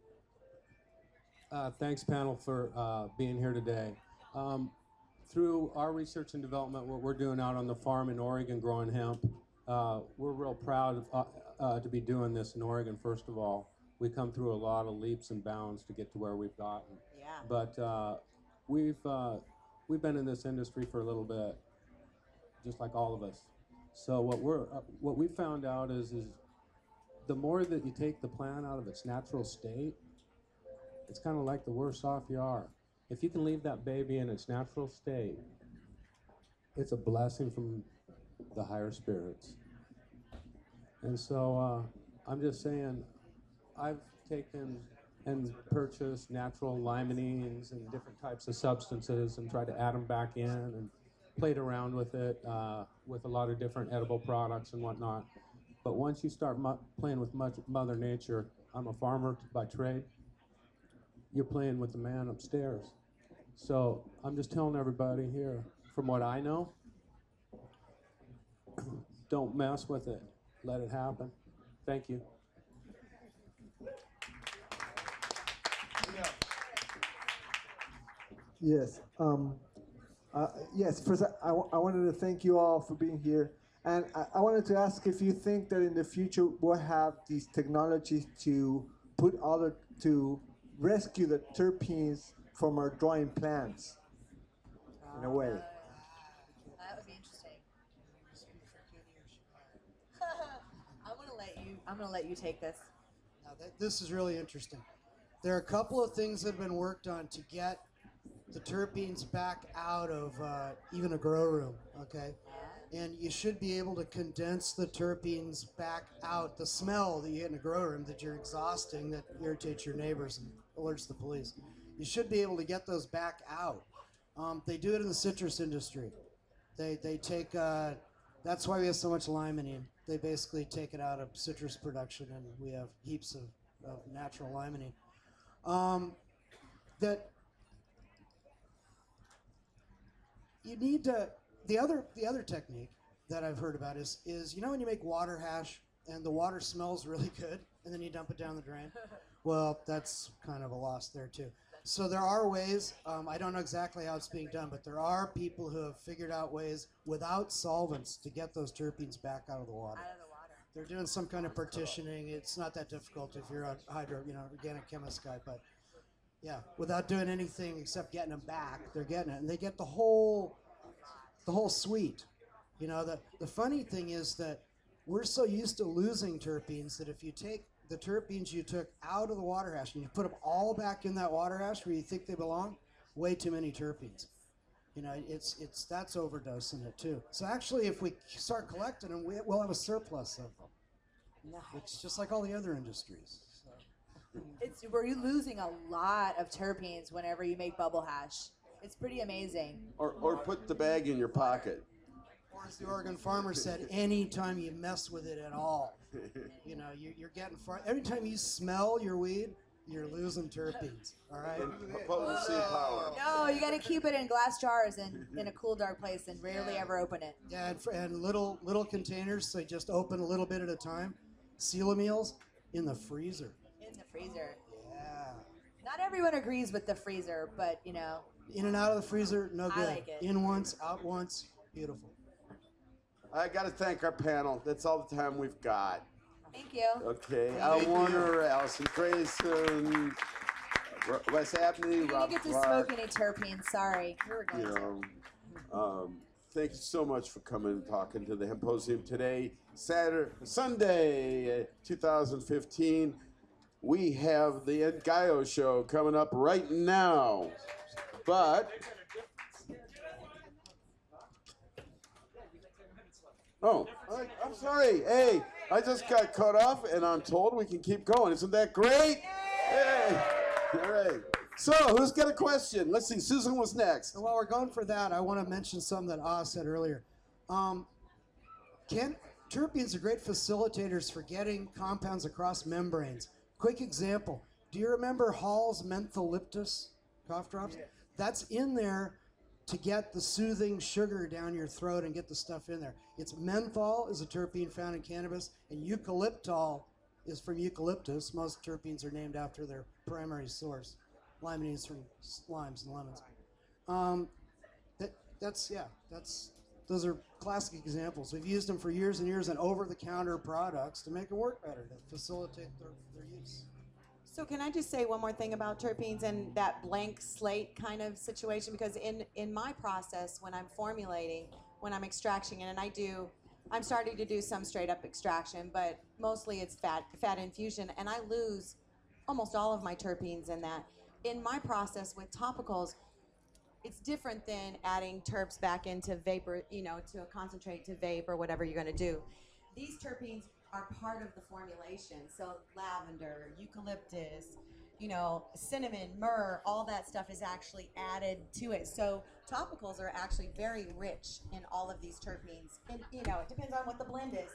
Uh, thanks, panel, for uh, being here today. Um, through our research and development, what we're doing out on the farm in Oregon growing hemp, uh, we're real proud of, uh, uh, to be doing this in Oregon, first of all. We come through a lot of leaps and bounds to get to where we've gotten. Yeah. But uh, we've, uh, we've been in this industry for a little bit, just like all of us. So what we're uh, what we found out is is the more that you take the plant out of its natural state, it's kind of like the worse off you are. If you can leave that baby in its natural state, it's a blessing from the higher spirits. And so uh, I'm just saying, I've taken and purchased natural limonene and different types of substances and tried to add them back in and played around with it uh, with a lot of different edible products and whatnot. But once you start mu- playing with much Mother Nature, I'm a farmer by trade, you're playing with the man upstairs. So I'm just telling everybody here, from what I know, don't mess with it. Let it happen. Thank you. Yes. Um, uh, yes. First, I, I, w- I wanted to thank you all for being here, and I, I wanted to ask if you think that in the future we'll have these technologies to put other to rescue the terpenes from our drying plants, in a way. That would be interesting. I'm gonna let you. I'm gonna let you take this. Now that, this is really interesting. There are a couple of things that have been worked on to get the terpenes back out of uh, even a grow room, okay? And you should be able to condense the terpenes back out, the smell that you get in a grow room that you're exhausting that irritates your neighbors and alerts the police. You should be able to get those back out. Um, they do it in the citrus industry. They, they take, uh, that's why we have so much limonene. They basically take it out of citrus production and we have heaps of, of natural limonene. Um, that you need to, the other the other technique that I've heard about is, is you know when you make water hash and the water smells really good and then you dump it down the drain? Well, that's kind of a loss there too. So there are ways, um, I don't know exactly how it's being done, but there are people who have figured out ways without solvents to get those terpenes back out of the water. Out of the water. They're doing some kind of partitioning. It's not that difficult if you're a hydro, you know, organic chemist guy, but yeah, without doing anything except getting them back, they're getting it, and they get the whole, the whole suite. You know, the the funny thing is that we're so used to losing terpenes that if you take the terpenes you took out of the water hash and you put them all back in that water hash where you think they belong, way too many terpenes. You know, it's it's that's overdosing it too. So actually, if we start collecting them, we, we'll have a surplus of them. Nice. It's just like all the other industries. So. It's where you're losing a lot of terpenes whenever you make bubble hash. It's pretty amazing. Or, or put the bag in your pocket. Or as the Oregon farmer said, anytime you mess with it at all, you know, you, you're getting far. Every time you smell your weed, you're losing terpenes. All right. And potency power. No, you got to keep it in glass jars and in a cool, dark place, and rarely Yeah. ever open it. Yeah, and, for, and little little containers, so you just open a little bit at a time. Seal meals in the freezer. In the freezer. Yeah. Not everyone agrees with the freezer, but you know. In and out of the freezer, no I good. like it. In once, out once, beautiful. I got to thank our panel. That's all the time we've got. Thank you. Okay, Thank Al you. Warner, Allison Grayson, R- Wes Abney, You Rob didn't get to Clark. smoke any terpenes. Sorry. You were going You to. know, um, thank you so much for coming and talking to the Hemposium today, Saturday, Sunday, uh, two thousand fifteen. We have the Ed Gaio show coming up right now, but oh, I, I'm sorry. Hey, I just got cut off, and I'm told we can keep going. Isn't that great? Hey, all right. So, who's got a question? Let's see. Susan was next. And while we're going for that, I want to mention something that Oz said earlier. Um, can, terpenes are great facilitators for getting compounds across membranes. Quick example. Do you remember Hall's mentholyptus cough drops? That's in there to get the soothing sugar down your throat and get the stuff in there. It's menthol is a terpene found in cannabis, and eucalyptol is from eucalyptus. Most terpenes are named after their primary source. Limonene is from limes and lemons. Um, that, that's, yeah, that's, those are classic examples. We've used them for years and years in over-the-counter products to make them work better, to facilitate their, their use. So can I just say one more thing about terpenes and that blank slate kind of situation? Because in, in my process, when I'm formulating, when I'm extracting, and I do, I'm starting to do some straight up extraction, but mostly it's fat, fat infusion, and I lose almost all of my terpenes in that. In my process with topicals, it's different than adding terps back into vapor, you know, to a concentrate to vape or whatever you're going to do. These terpenes are part of the formulation. So lavender, eucalyptus, you know, cinnamon, myrrh, all that stuff is actually added to it. So topicals are actually very rich in all of these terpenes. And, you know, it depends on what the blend is.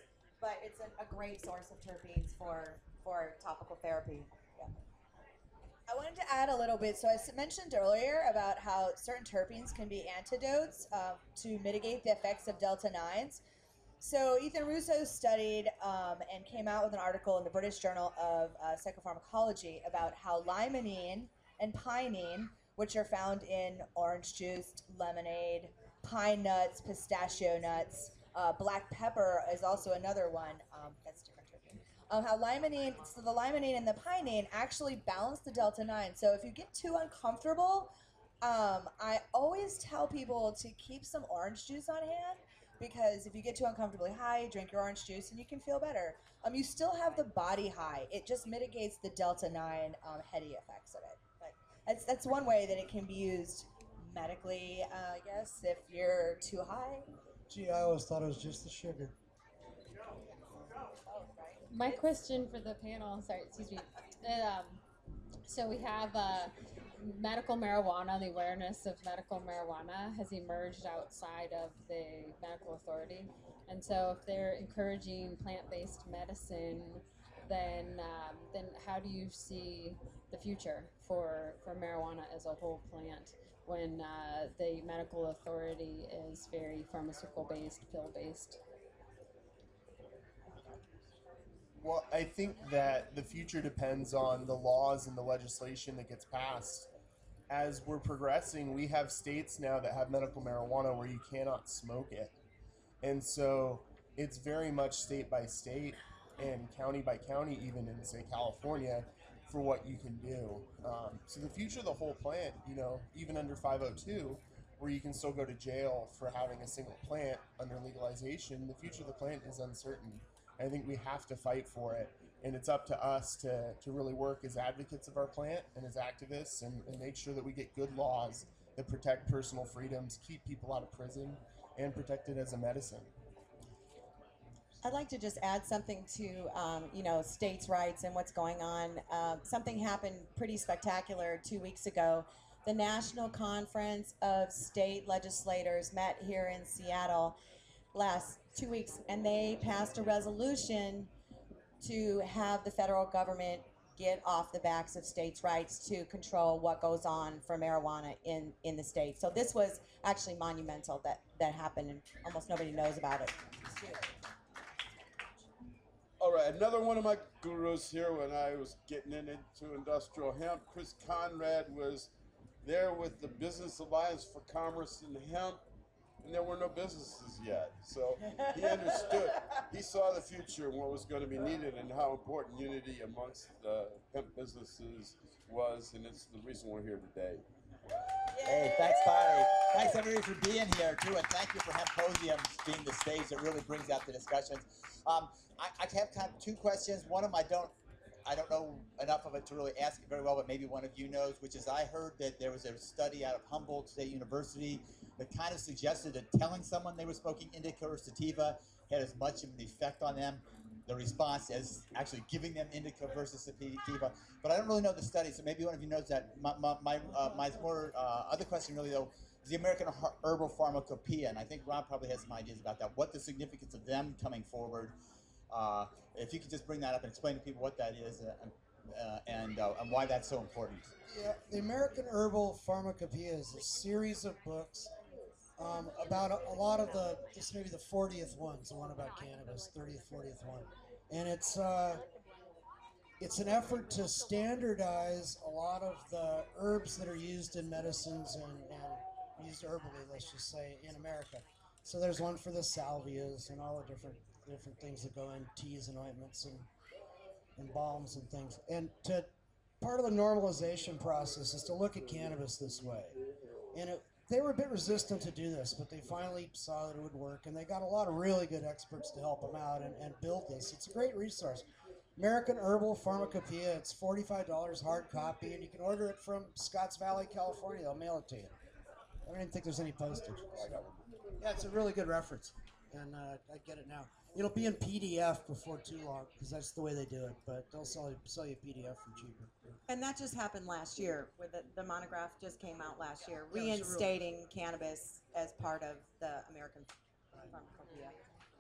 but it's a, a great source of terpenes for, for topical therapy. Yeah. I wanted to add a little bit. So I s- mentioned earlier about how certain terpenes can be antidotes uh, to mitigate the effects of delta nines. So Ethan Russo studied um, and came out with an article in the British Journal of uh, Psychopharmacology about how limonene and pinene, which are found in orange juice, lemonade, pine nuts, pistachio nuts, uh, black pepper is also another one. Um, that's different terpene. Um, how limonene, so the limonene and the pinene actually balance the delta nine. So if you get too uncomfortable, um, I always tell people to keep some orange juice on hand. Because if you get too uncomfortably high, drink your orange juice and you can feel better. Um, you still have the body high. It just mitigates the delta nine um, heady effects of it. But that's that's one way that it can be used medically, uh, I guess, if you're too high. Gee, I always thought it was just the sugar. My question for the panel, sorry, excuse me. Um, so we have uh, medical marijuana, the awareness of medical marijuana has emerged outside of the medical authority. And so if they're encouraging plant-based medicine, then um, then how do you see the future for, for marijuana as a whole plant when uh, the medical authority is very pharmaceutical-based, pill-based? Well, I think that the future depends on the laws and the legislation that gets passed. As we're progressing, we have states now that have medical marijuana where you cannot smoke it. And so it's very much state by state and county by county, even in, say, California, for what you can do. Um, so the future of the whole plant, you know, even under five oh two, where you can still go to jail for having a single plant under legalization, the future of the plant is uncertain. I think we have to fight for it, and it's up to us to, to really work as advocates of our plant and as activists and, and make sure that we get good laws that protect personal freedoms, keep people out of prison, and protect it as a medicine. I'd like to just add something to, um, you know, states' rights and what's going on. Uh, something happened pretty spectacular two weeks ago. The National Conference of State Legislators met here in Seattle last two weeks, and they passed a resolution to have the federal government get off the backs of states' rights to control what goes on for marijuana in, in the state. So this was actually monumental that, that happened, and almost nobody knows about it. All right, another one of my gurus here when I was getting in into industrial hemp, Chris Conrad, was there with the Business Alliance for Commerce in Hemp, and there were no businesses yet. So he understood. He saw the future and what was going to be needed and how important unity amongst the hemp businesses was, and it's the reason we're here today. Hey, thanks, Bonnie. Thanks, everybody, for being here, too, and thank you for Hemposiums being the stage that really brings out the discussions. Um, I, I have kind of two questions. One of them I don't, I don't know enough of it to really ask it very well, but maybe one of you knows, which is I heard that there was a study out of Humboldt State University that kind of suggested that telling someone they were smoking indica or sativa had as much of an effect on them, the response, as actually giving them indica versus sativa. But I don't really know the study, so maybe one of you knows that. My, my, my, uh, my more uh, other question really, though, is the American Herbal Pharmacopoeia, and I think Rob probably has some ideas about that. What the significance of them coming forward, uh, if you could just bring that up and explain to people what that is uh, uh, and, uh, and why that's so important. Yeah, the American Herbal Pharmacopoeia is a series of books um, about a, a lot of the, this may be the fortieth one, the one about cannabis, thirtieth, fortieth one. And it's, uh, it's an effort to standardize a lot of the herbs that are used in medicines and, and used herbally, let's just say, in America. So there's one for the salvias and all the different different things that go in teas and ointments and, and balms and things. And to part of the normalization process is to look at cannabis this way. And it, they were a bit resistant to do this, but they finally saw that it would work, and they got a lot of really good experts to help them out and, and build this. It's a great resource. American Herbal Pharmacopoeia, it's forty-five dollars hard copy, and you can order it from Scotts Valley, California. They'll mail it to you. I don't even think there's any postage. Yeah, it's a really good reference, and uh, I get it now. It'll be in P D F before too long, because that's the way they do it, but they'll sell you, sell you a P D F for cheaper. And that just happened last year, where the, the monograph just came out last year, Yeah, it's a real- reinstating cannabis as part of the American Pharmacopoeia.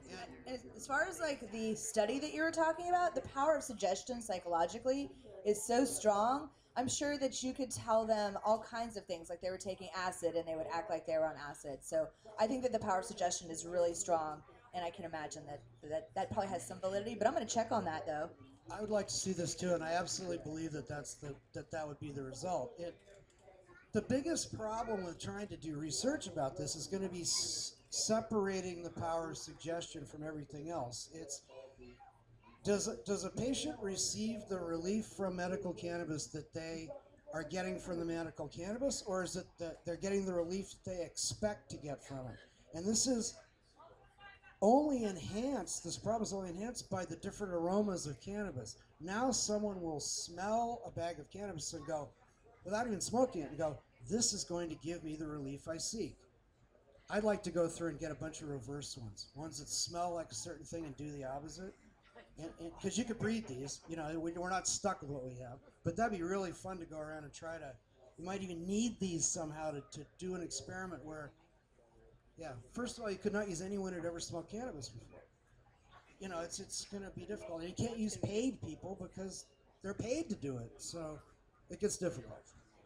As, as far as like the study that you were talking about, the power of suggestion psychologically is so strong. I'm sure that you could tell them all kinds of things, like they were taking acid and they would act like they were on acid. So I think that the power of suggestion is really strong, and I can imagine that that, that probably has some validity. But I'm going to check on that though. I would like to see this too, and I absolutely believe that that's the that that would be the result. It, the biggest problem with trying to do research about this is going to be s- separating the power of suggestion from everything else. It's does does a patient receive the relief from medical cannabis that they are getting from the medical cannabis, or is it that they're getting the relief that they expect to get from it? And this is only enhanced, this problem is only enhanced by the different aromas of cannabis. Now someone will smell a bag of cannabis and go, without even smoking it, and go, this is going to give me the relief I seek. I'd like to go through and get a bunch of reverse ones, ones that smell like a certain thing and do the opposite. And because you could breed these, you know, we, we're not stuck with what we have, but that'd be really fun to go around and try to, you might even need these somehow to, to do an experiment where, yeah, first of all, you could not use anyone who'd ever smoked cannabis before. You know, it's it's going to be difficult. And you can't use paid people because they're paid to do it, so it gets difficult.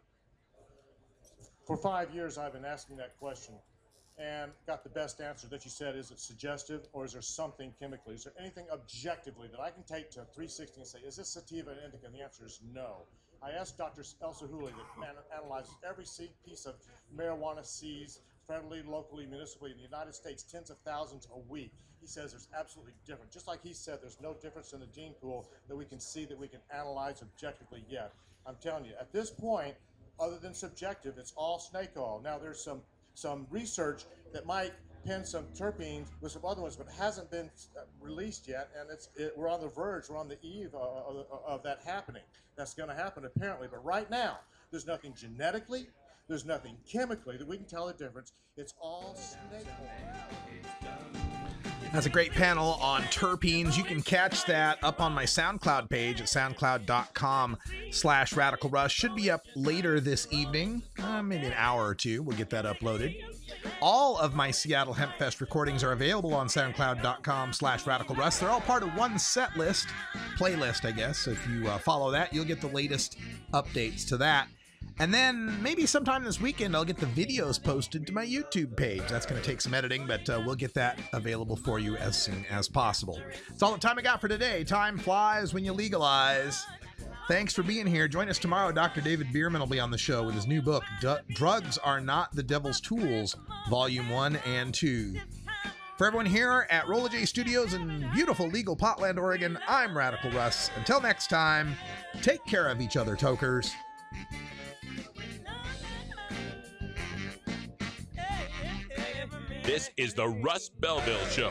For five years, I've been asking that question and got the best answer that you said. Is it suggestive, or is there something chemically? Is there anything objectively that I can take to three sixty and say, is this sativa and indica? And the answer is no. I asked Doctor Elsa Hooley, that analyzes every piece of marijuana seeds federally, locally, municipally in the United States, tens of thousands a week. He says there's absolutely different. Just like he said, there's no difference in the gene pool that we can see, that we can analyze objectively yet. I'm telling you, at this point, other than subjective, it's all snake oil. Now, there's some some research that might pin some terpenes with some other ones, but hasn't been released yet, and it's it, we're on the verge, we're on the eve of, of, of that happening. That's going to happen apparently, but right now, there's nothing genetically, there's nothing chemically that we can tell the difference. It's all snake oil. That's a great panel on terpenes. You can catch that up on my SoundCloud page at soundcloud.com slash Radical Russ. Should be up later this evening, uh, maybe an hour or two. We'll get that uploaded. All of my Seattle Hempfest recordings are available on soundcloud.com slash Radical Russ. They're all part of one set list, playlist, I guess. So if you uh, follow that, you'll get the latest updates to that. And then maybe sometime this weekend, I'll get the videos posted to my YouTube page. That's going to take some editing, but uh, we'll get that available for you as soon as possible. That's all the time I got for today. Time flies when you legalize. Thanks for being here. Join us tomorrow. Doctor David Bierman will be on the show with his new book, D- Drugs Are Not the Devil's Tools, Volume one and two. For everyone here at Rolla J Studios in beautiful legal Potland, Oregon, I'm Radical Russ. Until next time, take care of each other, tokers. This is the Russ Belville Show.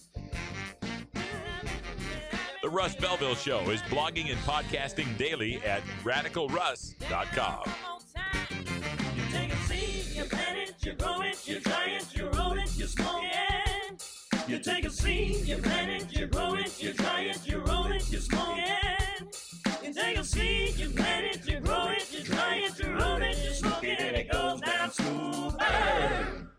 The Russ Belville Show is blogging and podcasting daily at radical russ dot com. You take a seed, you plant it, you grow it, you dry it, you roll it, you smoke it. You take a seed, you plant it, you grow it, you dry it, you roll it, you smoke it. You take a seed, you plant it, you grow it, you dry it, you roll it, you smoke it, and it goes down smooth.